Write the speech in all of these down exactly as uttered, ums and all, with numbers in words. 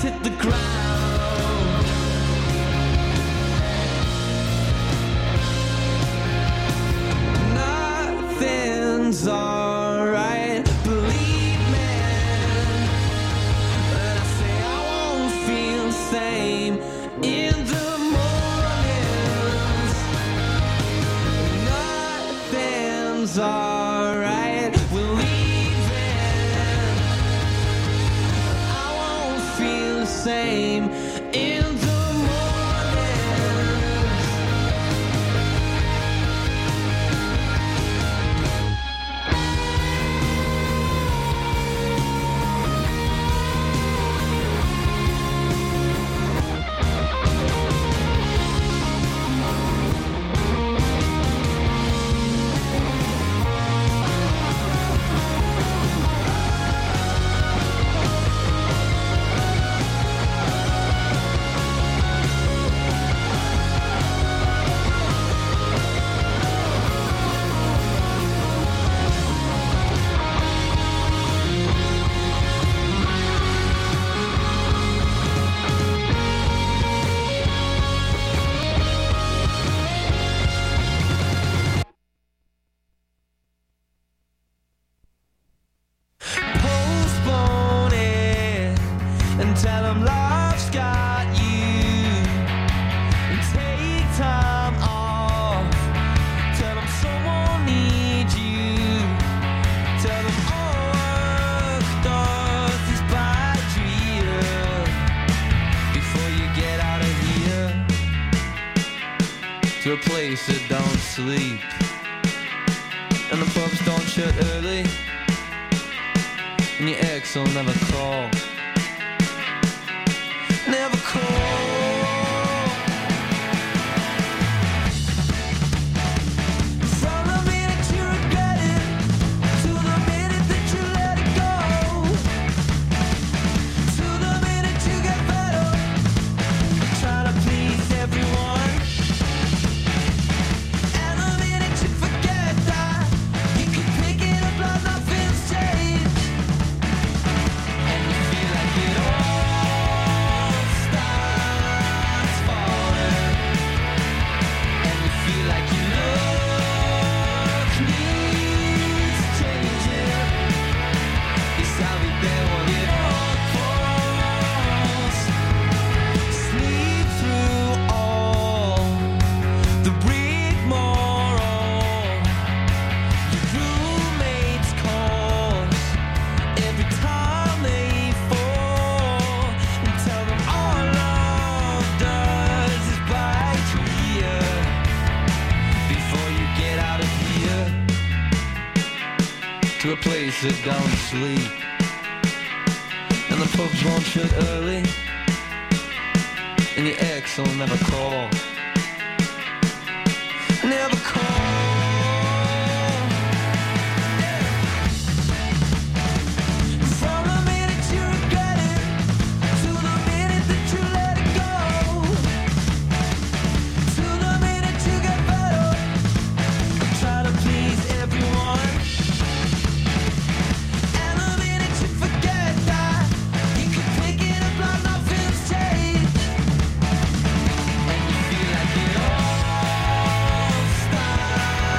hit the ground. Nothing's alright, believe me. And I say I won't feel the same in the mornings. Nothing's alright, we're leaving. I won't feel the same in the to a place that don't sleep, and the pubs don't shut early, and your ex will never call, never call. From the minute you regret it to the minute that you let it go, to the minute you get better, try to please everyone. To a place that don't sleep, and the pubs won't shut early, and your ex will never call, never call. From the minute you regret it to the minute that you let it go, to the minute you get better, try to please everyone. Stop.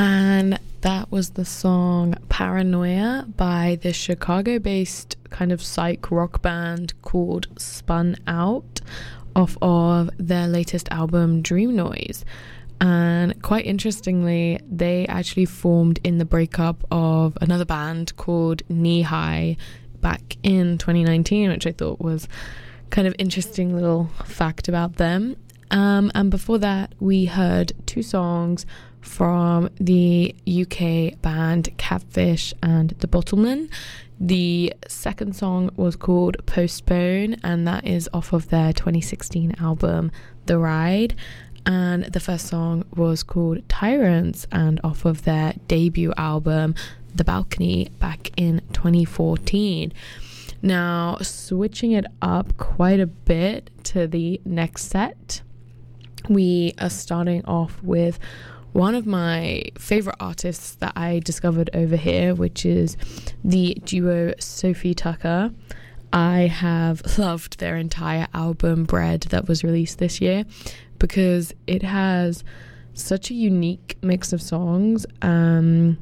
And that was the song Paranoia by the Chicago-based kind of psych rock band called Spun Out, off of their latest album Dream Noise. And quite interestingly, they actually formed in the breakup of another band called Knee High back in twenty nineteen, which I thought was kind of interesting little fact about them. Um, and before that, we heard two songs from the U K band Catfish and The Bottlemen. The second song was called Postpone, and that is off of their twenty sixteen album The Ride. And the first song was called Tyrants, and off of their debut album The Balcony back in twenty fourteen. Now, switching it up quite a bit to the next set, we are starting off with one of my favorite artists that I discovered over here, which is the duo Sophie Tucker. I have loved their entire album Bread that was released this year because it has such a unique mix of songs, um,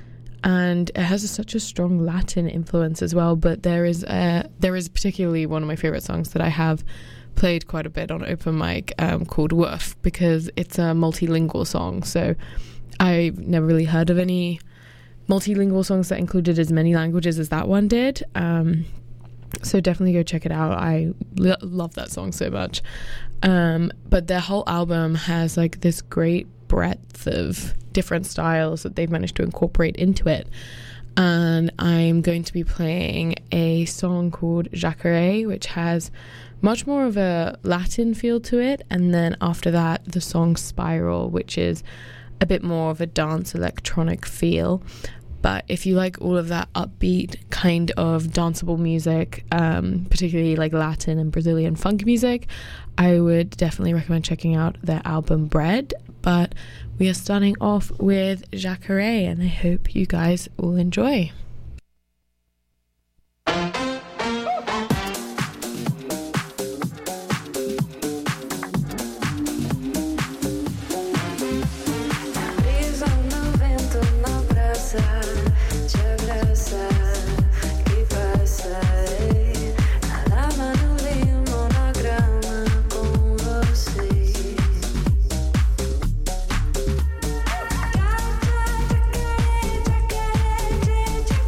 and it has a, such a strong Latin influence as well. But there is a, there is particularly one of my favorite songs that I have played quite a bit on open mic, um, called Woof, because it's a multilingual song. So I've never really heard of any multilingual songs that included as many languages as that one did. Um, so definitely go check it out. I lo- love that song so much. Um, but their whole album has like this great breadth of different styles that they've managed to incorporate into it. And I'm going to be playing a song called Jacare, which has much more of a Latin feel to it, and then after that the song Spiral, which is a bit more of a dance electronic feel. But if you like all of that upbeat kind of danceable music, um, particularly like Latin and Brazilian funk music, I would definitely recommend checking out their album Bread. But we are starting off with Jacare, and I hope you guys will enjoy. Jacare,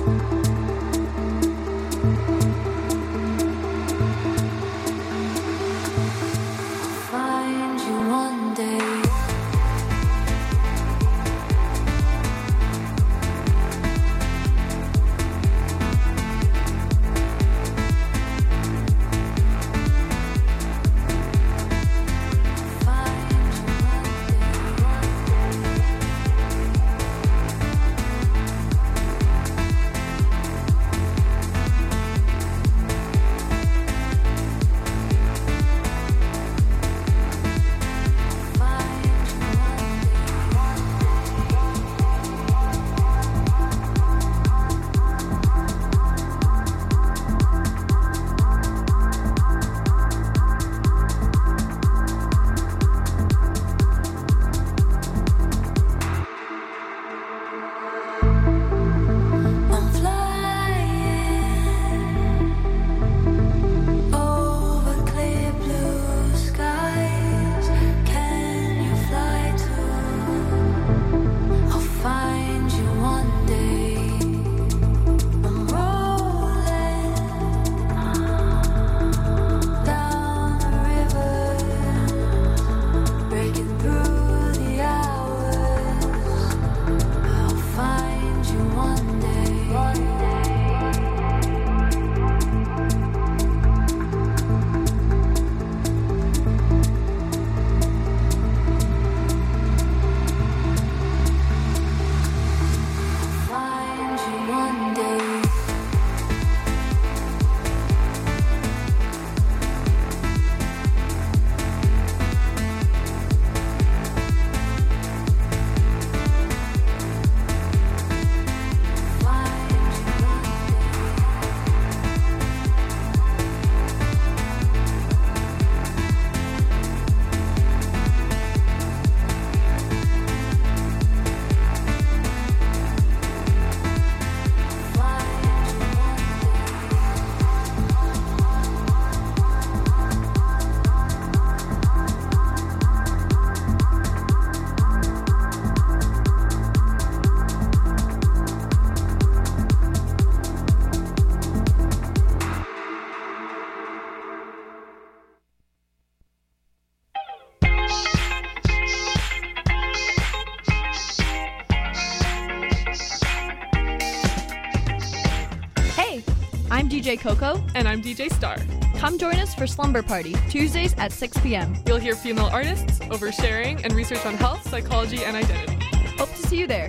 I'm D J Coco. And I'm D J Star. Come join us for Slumber Party, Tuesdays at six p.m. You'll hear female artists, oversharing, and research on health, psychology, and identity. Hope to see you there.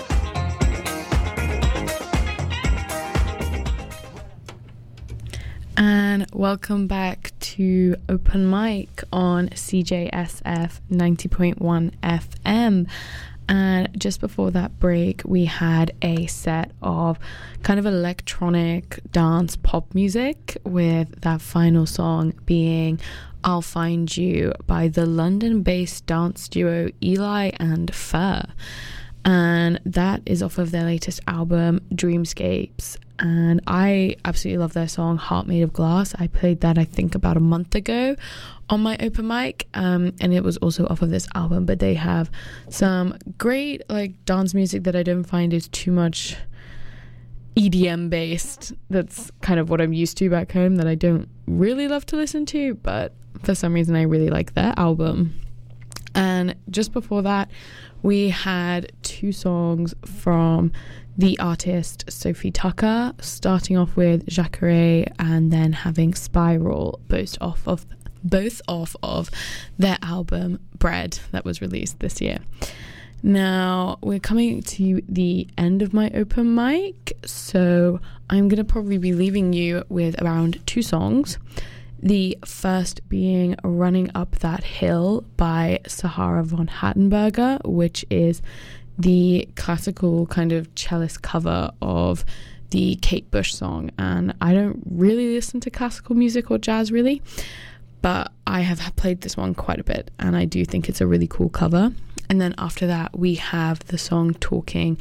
And welcome back to Open Mic on C J S F ninety point one F M. And just before that break, we had a set of kind of electronic dance pop music, with that final song being I'll Find You by the London-based dance duo Eli and Fur. And that is off of their latest album, Dreamscapes. And I absolutely love their song, Heart Made of Glass. I played that, I think, about a month ago on my open mic. Um, and it was also off of this album. But they have some great, like, dance music that I don't find is too much E D M based. That's kind of what I'm used to back home, that I don't really love to listen to. But for some reason, I really like their album. And just before that, we had two songs from the artist Sophie Tucker, starting off with Jacare and then having Spiral, both off of both off of their album Bread that was released this year. Now we're coming to the end of my open mic, so I'm gonna probably be leaving you with around two songs. The first being Running Up That Hill by Sahara von Hattenberger, which is the classical kind of cellist cover of the Kate Bush song. And I don't really listen to classical music or jazz really, but I have played this one quite a bit and I do think it's a really cool cover. And then after that we have the song Talking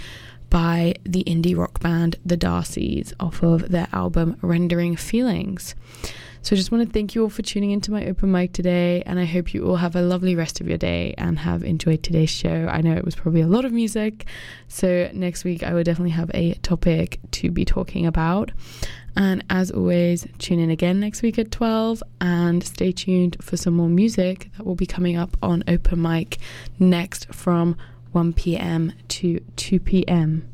by the indie rock band The Darcys off of their album Rendering Feelings. So I just want to thank you all for tuning into my open mic today, and I hope you all have a lovely rest of your day and have enjoyed today's show. I know it was probably a lot of music, so next week I will definitely have a topic to be talking about. And as always, tune in again next week at twelve, and stay tuned for some more music that will be coming up on open mic next from one p.m. to two p.m.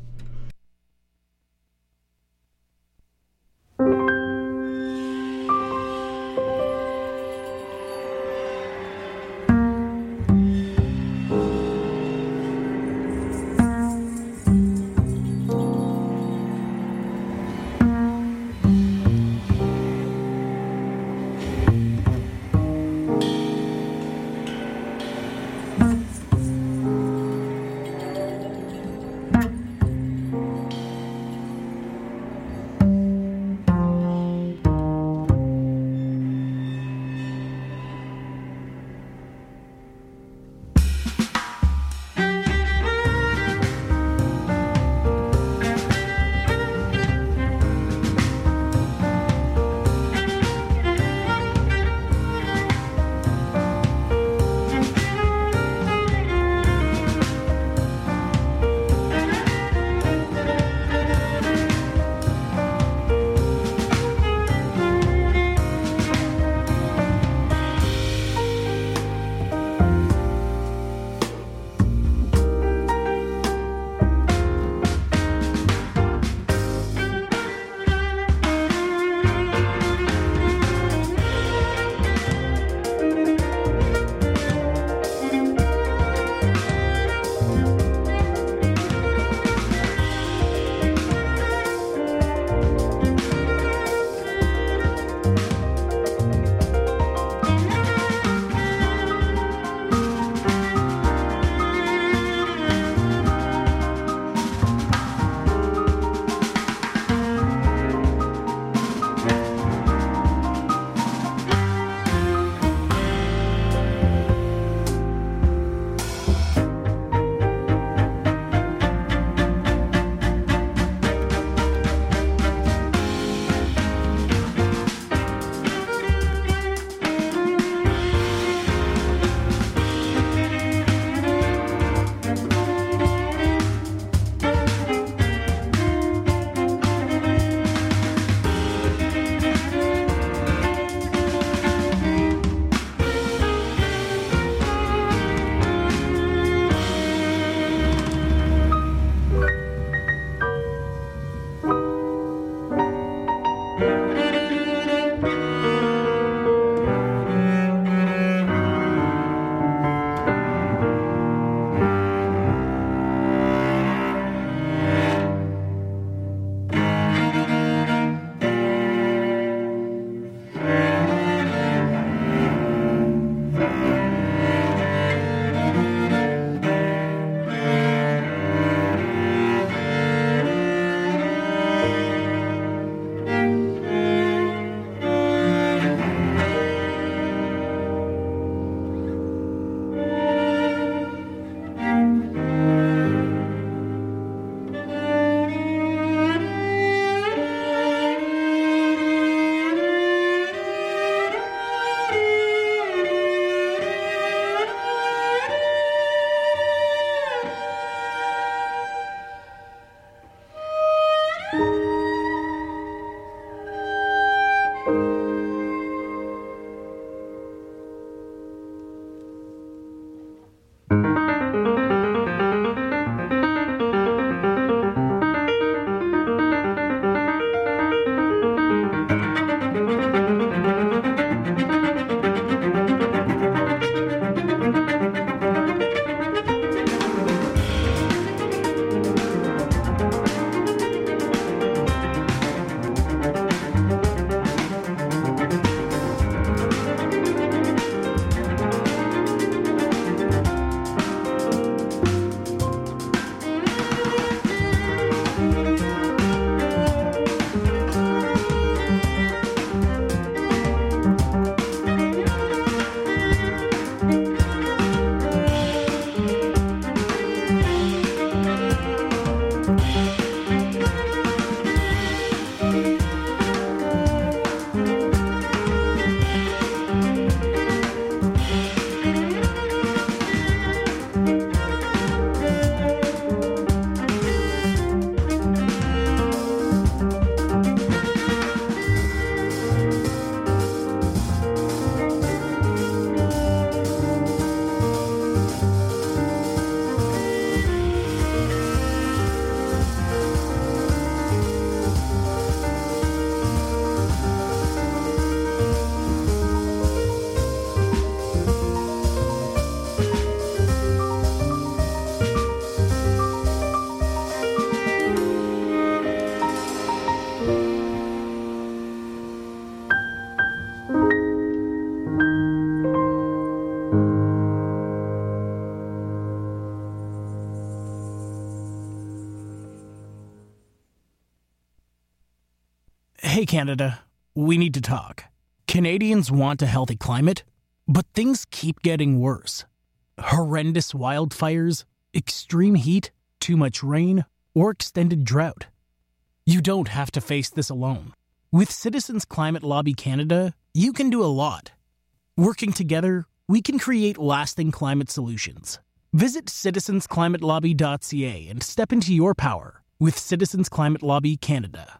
Hey, Canada, we need to talk. Canadians want a healthy climate, but things keep getting worse. Horrendous wildfires, extreme heat, too much rain, or extended drought. You don't have to face this alone. With Citizens Climate Lobby Canada, you can do a lot. Working together, we can create lasting climate solutions. Visit citizens climate lobby dot c a and step into your power with Citizens Climate Lobby Canada.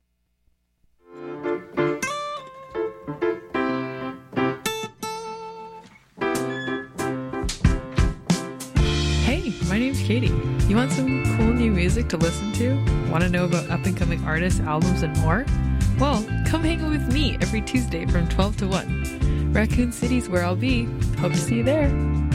Hey, my name's Katie. You want some cool new music to listen to? Want to know about up-and-coming artists, albums, and more? Well, come hang with me every Tuesday from twelve to one. Raccoon City's where I'll be. Hope to see you there.